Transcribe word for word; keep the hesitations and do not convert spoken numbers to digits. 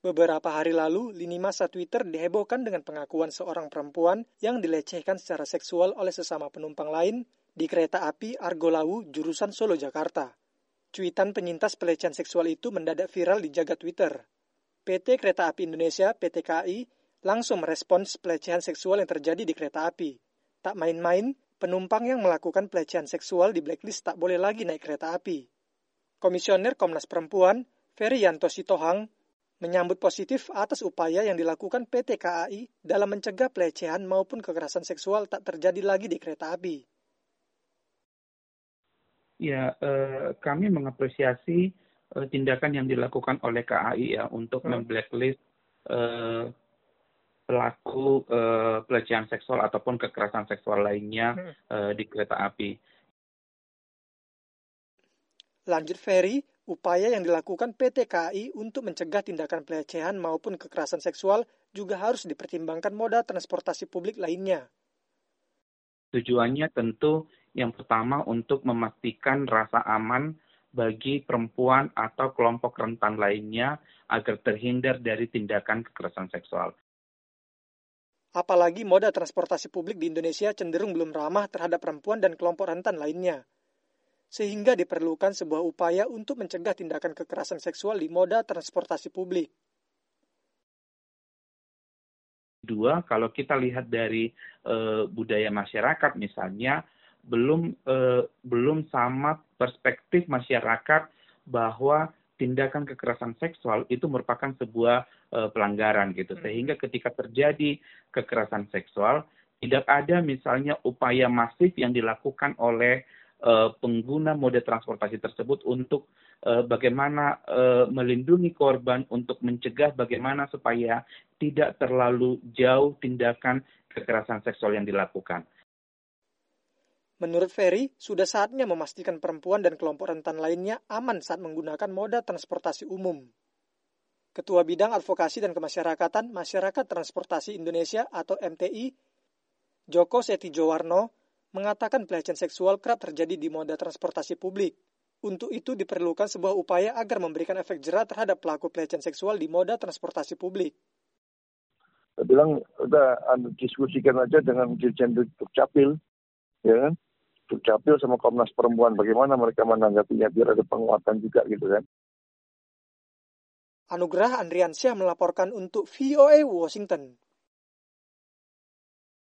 Beberapa hari lalu, lini masa Twitter dihebohkan dengan pengakuan seorang perempuan yang dilecehkan secara seksual oleh sesama penumpang lain di kereta api Argolawu jurusan Solo, Jakarta. Cuitan penyintas pelecehan seksual itu mendadak viral di jagat Twitter. P T Kereta Api Indonesia (P T K A I) langsung merespons pelecehan seksual yang terjadi di kereta api. Tak main-main, penumpang yang melakukan pelecehan seksual di blacklist tak boleh lagi naik kereta api. Komisioner Komnas Perempuan, Ferry Yanto Sitohang, menyambut positif atas upaya yang dilakukan P T K A I dalam mencegah pelecehan maupun kekerasan seksual tak terjadi lagi di kereta api. Ya, eh, kami mengapresiasi eh, tindakan yang dilakukan oleh K A I ya untuk hmm. memblacklist eh, pelaku eh, pelecehan seksual ataupun kekerasan seksual lainnya hmm. eh, di kereta api. Lanjut Ferry, upaya yang dilakukan P T K A I untuk mencegah tindakan pelecehan maupun kekerasan seksual juga harus dipertimbangkan moda transportasi publik lainnya. Tujuannya tentu yang pertama untuk memastikan rasa aman bagi perempuan atau kelompok rentan lainnya agar terhindar dari tindakan kekerasan seksual. Apalagi moda transportasi publik di Indonesia cenderung belum ramah terhadap perempuan dan kelompok rentan lainnya. Sehingga diperlukan sebuah upaya untuk mencegah tindakan kekerasan seksual di moda transportasi publik. Dua, kalau kita lihat dari e, budaya masyarakat misalnya, belum e, belum sama perspektif masyarakat bahwa tindakan kekerasan seksual itu merupakan sebuah e, pelanggaran gitu. Sehingga ketika terjadi kekerasan seksual, tidak ada misalnya upaya masif yang dilakukan oleh Uh, pengguna moda transportasi tersebut untuk uh, bagaimana uh, melindungi korban, untuk mencegah bagaimana supaya tidak terlalu jauh tindakan kekerasan seksual yang dilakukan. Menurut Ferry, sudah saatnya memastikan perempuan dan kelompok rentan lainnya aman saat menggunakan moda transportasi umum. Ketua Bidang Advokasi dan Kemasyarakatan Masyarakat Transportasi Indonesia atau M T I, Joko Setijowarno, mengatakan pelecehan seksual kerap terjadi di moda transportasi publik. Untuk itu diperlukan sebuah upaya agar memberikan efek jera terhadap pelaku pelecehan seksual di moda transportasi publik. Saya bilang, udah diskusikan aja dengan Dirjen Dukcapil, ya kan? Dukcapil sama Komnas Perempuan, bagaimana mereka menanggapinya biar ada penguatan juga gitu kan. Anugrah Andriansyah melaporkan untuk V O A Washington.